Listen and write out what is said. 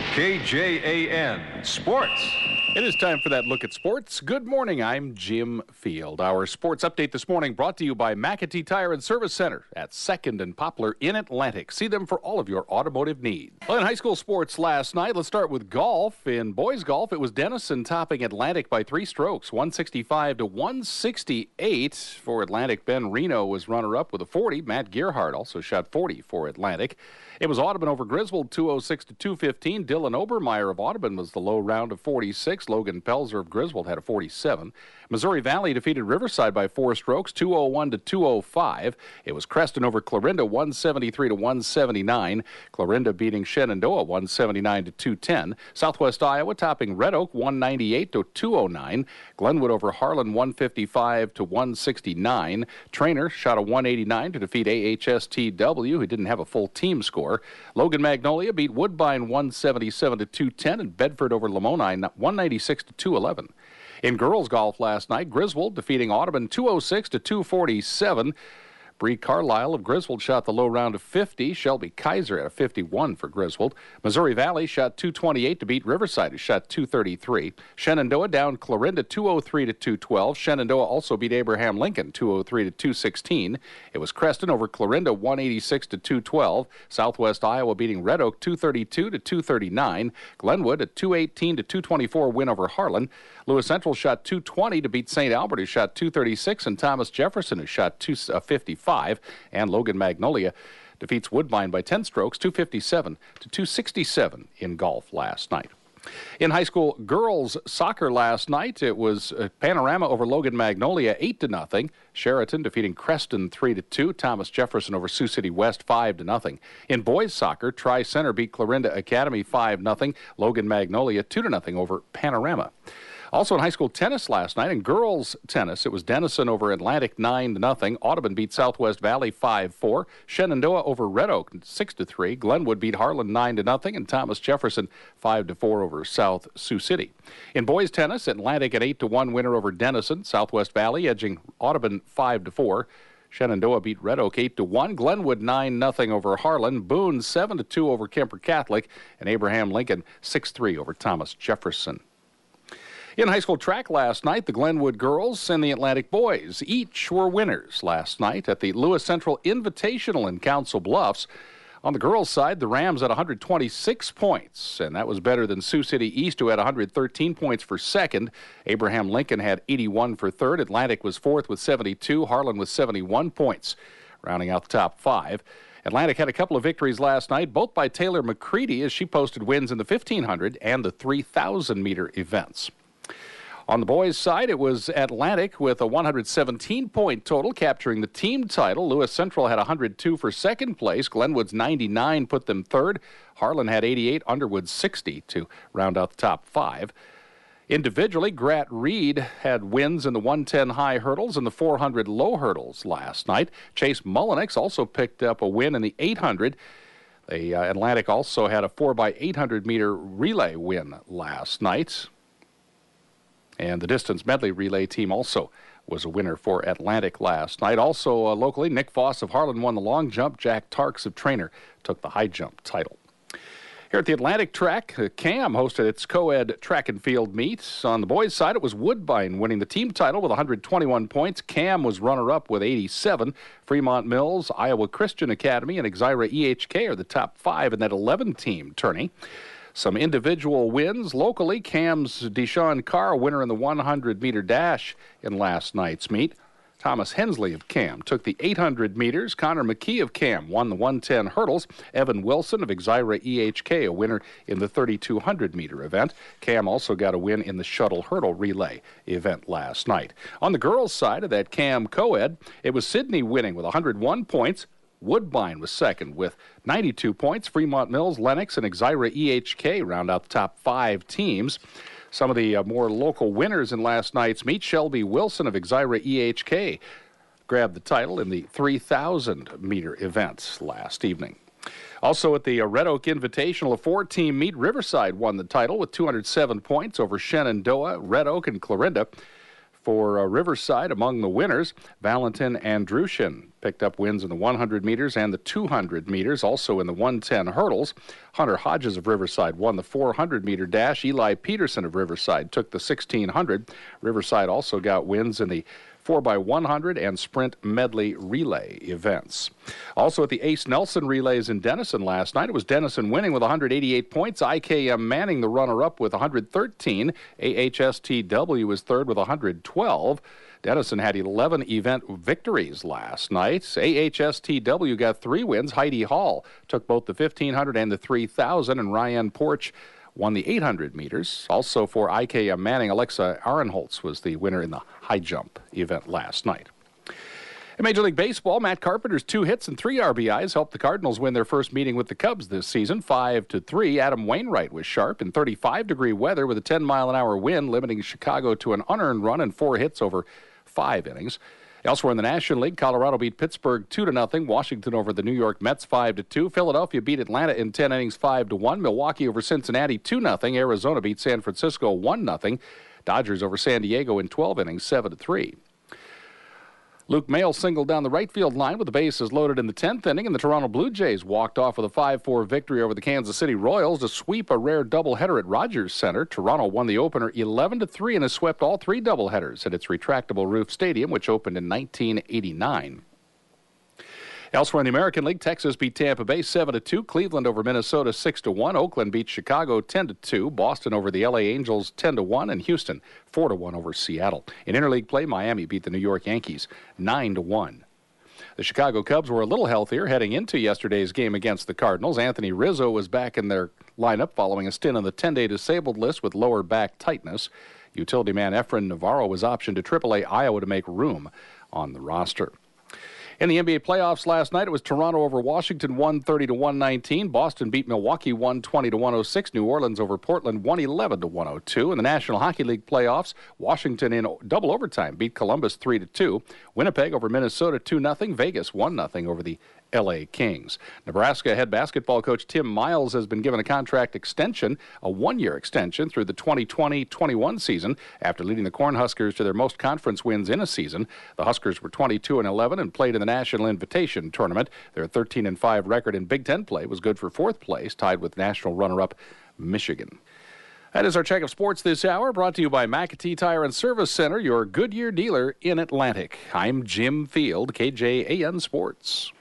KJAN Sports. It is time for that look at sports. Good morning, I'm Jim Field. Our sports update this morning brought to you by McAtee Tire and Service Center at 2nd and Poplar in Atlantic. See them for all of your automotive needs. Well, in high school sports last night, let's start with golf. In boys golf, it was Denison topping Atlantic by 3 strokes, 165 to 168 for Atlantic. Ben Reno was runner-up with a 40. Matt Gearhart also shot 40 for Atlantic. It was Audubon over Griswold, 206 to 215. Dylan Obermeyer of Audubon was the low round of 46. Logan Pelzer of Griswold had a 47. Missouri Valley defeated Riverside by 4 strokes, 201 to 205. It was Creston over Clarinda, 173 to 179. Clarinda beating Shenandoah, 179 to 210. Southwest Iowa topping Red Oak, 198 to 209. Glenwood over Harlan, 155 to 169. Trainer shot a 189 to defeat AHSTW, who didn't have a full team score. Logan Magnolia beat Woodbine 177 to 210, and Bedford over Lamoni 196 to 211. In girls golf last night, Griswold defeating Audubon 206 to 247. Bree Carlisle of Griswold shot the low round of 50. Shelby Kaiser had a 51 for Griswold. Missouri Valley shot 228 to beat Riverside, who shot 233. Shenandoah down Clarinda 203 to 212. Shenandoah also beat Abraham Lincoln 203 to 216. It was Creston over Clarinda 186 to 212. Southwest Iowa beating Red Oak 232 to 239. Glenwood a 218 to 224 win over Harlan. Lewis Central shot 220 to beat St. Albert, who shot 236, and Thomas Jefferson, who shot 255. And Logan Magnolia defeats Woodbine by 10 strokes, 257 to 267 in golf last night. In high school girls soccer last night, it was Panorama over Logan Magnolia 8-0. Sheraton defeating Creston 3-2. Thomas Jefferson over Sioux City West 5-0. In boys soccer, Tri-Center beat Clarinda Academy 5-0. Logan Magnolia 2-0 over Panorama. Also in high school tennis last night, in girls tennis, it was Denison over Atlantic 9-0. Audubon beat Southwest Valley 5-4. Shenandoah over Red Oak 6-3. Glenwood beat Harlan 9-0, and Thomas Jefferson 5-4 over South Sioux City. In boys tennis, Atlantic an 8-1 winner over Denison. Southwest Valley edging Audubon 5-4. Shenandoah beat Red Oak 8-1. Glenwood 9-0 over Harlan. Boone 7-2 over Kemper Catholic, and Abraham Lincoln 6-3 over Thomas Jefferson. In high school track last night, the Glenwood girls and the Atlantic boys each were winners last night at the Lewis Central Invitational in Council Bluffs. On the girls' side, the Rams had 126 points, and that was better than Sioux City East, who had 113 points for second. Abraham Lincoln had 81 for third. Atlantic was fourth with 72. Harlan with 71 points, rounding out the top 5. Atlantic had a couple of victories last night, both by Taylor McCready, as she posted wins in the 1,500 and the 3,000-meter events. On the boys' side, it was Atlantic with a 117-point total, capturing the team title. Lewis Central had 102 for second place. Glenwood's 99 put them third. Harlan had 88, Underwood 60 to round out the top 5. Individually, Grat Reed had wins in the 110 high hurdles and the 400 low hurdles last night. Chase Mullenix also picked up a win in the 800. The Atlantic also had a 4x800-meter relay win last night. And the distance medley relay team also was a winner for Atlantic last night. Also locally, Nick Foss of Harlan won the long jump. Jack Tarks of Trainer took the high jump title. Here at the Atlantic track, CAM hosted its co-ed track and field meets. On the boys' side, it was Woodbine winning the team title with 121 points. CAM was runner-up with 87. Fremont Mills, Iowa Christian Academy, and Exira EHK are the top 5 in that 11-team tourney. Some individual wins locally. CAM's Deshaun Carr, winner in the 100-meter dash in last night's meet. Thomas Hensley of CAM took the 800 meters. Connor McKee of CAM won the 110 hurdles. Evan Wilson of Exira EHK, a winner in the 3,200-meter event. CAM also got a win in the shuttle hurdle relay event last night. On the girls' side of that CAM co-ed, it was Sydney winning with 101 points. Woodbine was second with 92 points. Fremont Mills, Lennox, and Exira EHK round out the top 5 teams. Some of the more local winners in last night's meet, Shelby Wilson of Exira EHK grabbed the title in the 3,000-meter events last evening. Also at the Red Oak Invitational, a 4-team meet, Riverside won the title with 207 points over Shenandoah, Red Oak, and Clarinda. For Riverside, among the winners, Valentin Andrushin picked up wins in the 100 meters and the 200 meters. Also in the 110 hurdles, Hunter Hodges of Riverside won the 400-meter dash. Eli Peterson of Riverside took the 1600. Riverside also got wins in the 4x100 and sprint medley relay events. Also at the Ace Nelson relays in Denison last night, it was Denison winning with 188 points. IKM Manning, the runner-up, with 113. AHSTW was third with 112. Denison had 11 event victories last night. AHSTW got 3 wins. Heidi Hall took both the 1,500 and the 3,000, and Ryan Porch won the 800 meters. Also for IKM Manning, Alexa Arenholtz was the winner in the high jump event last night. In Major League Baseball, Matt Carpenter's 2 hits and 3 RBIs helped the Cardinals win their first meeting with the Cubs this season, 5-3. Adam Wainwright was sharp in 35-degree weather with a 10-mile-an-hour wind, limiting Chicago to an unearned run and 4 hits over 5 innings. Elsewhere in the National League, Colorado beat Pittsburgh 2-0. Washington over the New York Mets 5-2. Philadelphia beat Atlanta in 10 innings 5-1. Milwaukee over Cincinnati 2-0. Arizona beat San Francisco 1-0. Dodgers over San Diego in 12 innings 7-3. Luke Maile singled down the right field line with the bases loaded in the 10th inning, and the Toronto Blue Jays walked off with a 5-4 victory over the Kansas City Royals to sweep a rare doubleheader at Rogers Center. Toronto won the opener 11-3 and has swept all 3 doubleheaders at its retractable roof stadium, which opened in 1989. Elsewhere in the American League, Texas beat Tampa Bay 7-2. Cleveland over Minnesota 6-1. Oakland beat Chicago 10-2. Boston over the LA Angels 10-1. And Houston 4-1 over Seattle. In interleague play, Miami beat the New York Yankees 9-1. The Chicago Cubs were a little healthier heading into yesterday's game against the Cardinals. Anthony Rizzo was back in their lineup following a stint on the 10-day disabled list with lower back tightness. Utility man Efren Navarro was optioned to AAA Iowa to make room on the roster. In the NBA playoffs last night, it was Toronto over Washington 130-119. Boston beat Milwaukee 120-106. New Orleans over Portland 111-102. In the National Hockey League playoffs, Washington in double overtime beat Columbus 3-2. Winnipeg over Minnesota 2-0. Vegas 1-0 over the L.A. Kings. Nebraska head basketball coach Tim Miles has been given a contract extension, a 1-year extension through the 2020-21 season after leading the Cornhuskers to their most conference wins in a season. The Huskers were 22-11 and played in the National Invitation Tournament. Their 13-5 record in Big Ten play was good for 4th place, tied with national runner-up Michigan. That is our check of sports this hour, brought to you by McAtee Tire and Service Center, your Goodyear dealer in Atlantic. I'm Jim Field, KJAN Sports.